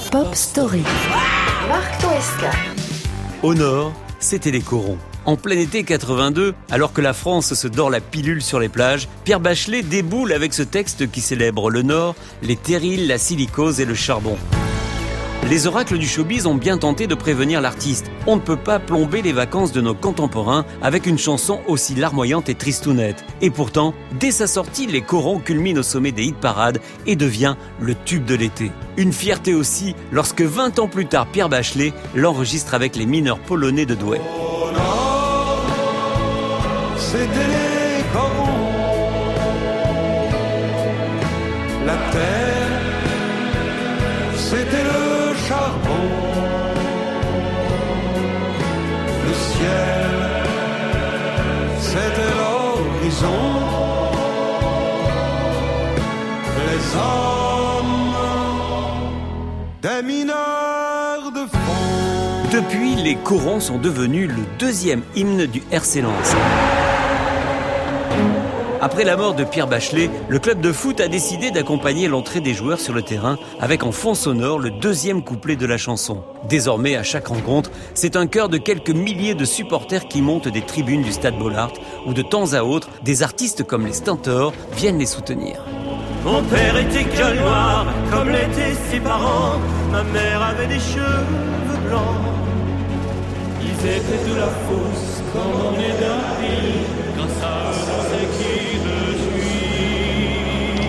Pop Story. Marc Toesca. Au nord, c'était les corons. En plein été 82, alors que la France se dort la pilule sur les plages, Pierre Bachelet déboule avec ce texte qui célèbre le Nord, les terrils, la silicose et le charbon. Les oracles du showbiz ont bien tenté de prévenir l'artiste. On ne peut pas plomber les vacances de nos contemporains avec une chanson aussi larmoyante et tristounette. Et pourtant, dès sa sortie, les corons culminent au sommet des hit-parades et devient le tube de l'été. Une fierté aussi lorsque 20 ans plus tard, Pierre Bachelet l'enregistre avec les mineurs polonais de Douai. Au nord, c'était les corons, la terre, c'était le charbon, le ciel, c'était l'horizon, les hommes, des mineurs de fond. Depuis, les corons sont devenus le deuxième hymne du RC Lens. Après la mort de Pierre Bachelet, le club de foot a décidé d'accompagner l'entrée des joueurs sur le terrain avec en fond sonore le deuxième couplet de la chanson. Désormais, à chaque rencontre, c'est un chœur de quelques milliers de supporters qui montent des tribunes du stade Bollaert où de temps à autre, des artistes comme les Stentors viennent les soutenir. Mon père était gueule noire, comme l'étaient ses parents. Ma mère avait des cheveux blancs. Ils étaient de la fosse, comme on est d'un pays. Grâce à eux, je sais qui je suis.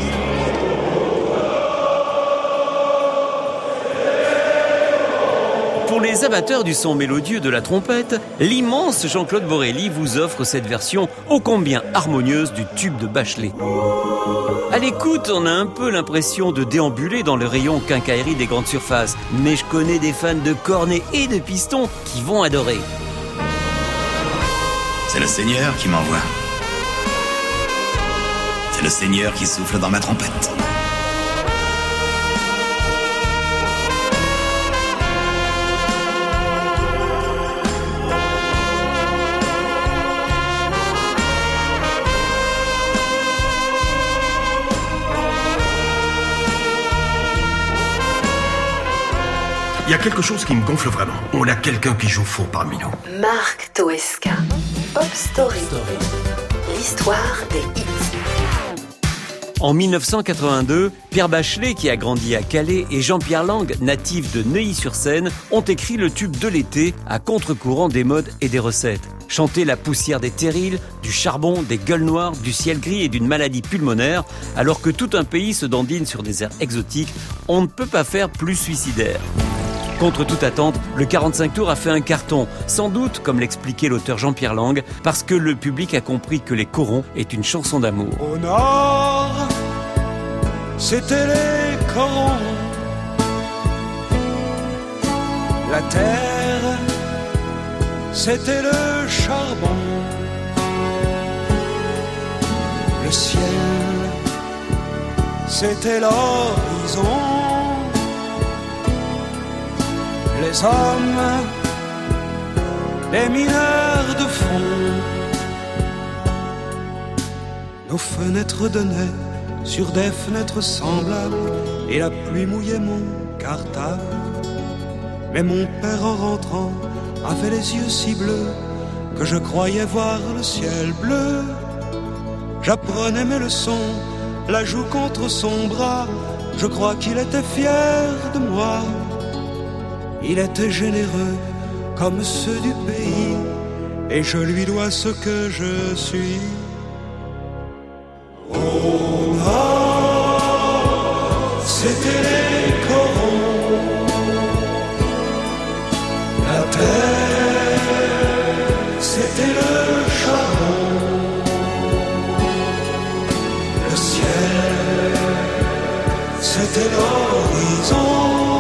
Pour les amateurs du son mélodieux de la trompette, l'immense Jean-Claude Borelli vous offre cette version ô combien harmonieuse du tube de Bachelet. À l'écoute, on a un peu l'impression de déambuler dans le rayon quincaillerie des grandes surfaces, mais je connais des fans de cornets et de pistons qui vont adorer. C'est le Seigneur qui m'envoie. C'est le Seigneur qui souffle dans ma trompette. Il y a quelque chose qui me gonfle vraiment. On a quelqu'un qui joue faux parmi nous. Marc Toesca. Pop Story. L'histoire des hits. En 1982, Pierre Bachelet, qui a grandi à Calais, et Jean-Pierre Lang, natif de Neuilly-sur-Seine, ont écrit le tube de l'été à contre-courant des modes et des recettes. Chanter la poussière des terrils, du charbon, des gueules noires, du ciel gris et d'une maladie pulmonaire, alors que tout un pays se dandine sur des airs exotiques, on ne peut pas faire plus suicidaire. Contre toute attente, le 45 tours a fait un carton, sans doute, comme l'expliquait l'auteur Jean-Pierre Lang, parce que le public a compris que Les Corons est une chanson d'amour. Au nord, c'était les corons, la terre, c'était le charbon, le ciel, c'était l'horizon, les hommes, les mineurs de fond. Nos fenêtres donnaient sur des fenêtres semblables et la pluie mouillait mon cartable. Mais mon père en rentrant avait les yeux si bleus que je croyais voir le ciel bleu. J'apprenais mes leçons, la joue contre son bras. Je crois qu'il était fier de moi. Il était généreux comme ceux du pays, et je lui dois ce que je suis. Au nord, c'était les corons, la terre, c'était le charbon, le ciel, c'était l'horizon.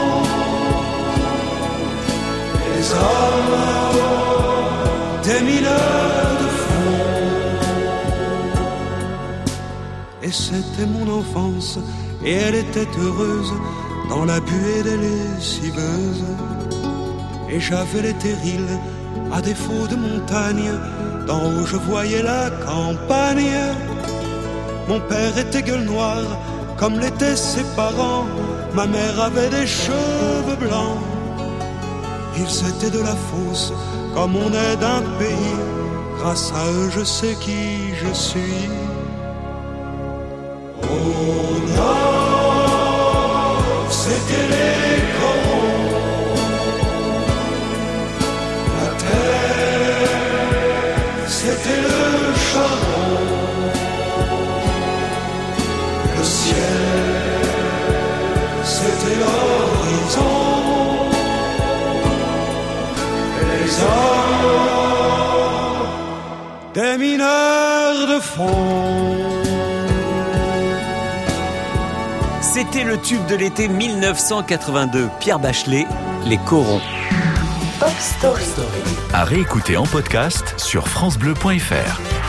Les hommes, des mineurs de fond. Et c'était mon enfance, et elle était heureuse dans la buée des lessiveuses. Et j'avais les terrils, à défaut de montagne, d'en haut je voyais la campagne. Mon père était gueule noire, comme l'étaient ses parents. ma mère avait des cheveux blancs. Ils étaient de la fosse, comme on est d'un pays. Grâce à eux, je sais qui je suis. Au nord, c'était les corons. La terre, c'était le charbon. Le ciel, c'était l'horizon. Les hommes, des mineurs de fond. C'était le tube de l'été 1982. Pierre Bachelet, Les Corons. Pop Story. À réécouter en podcast sur francebleu.fr.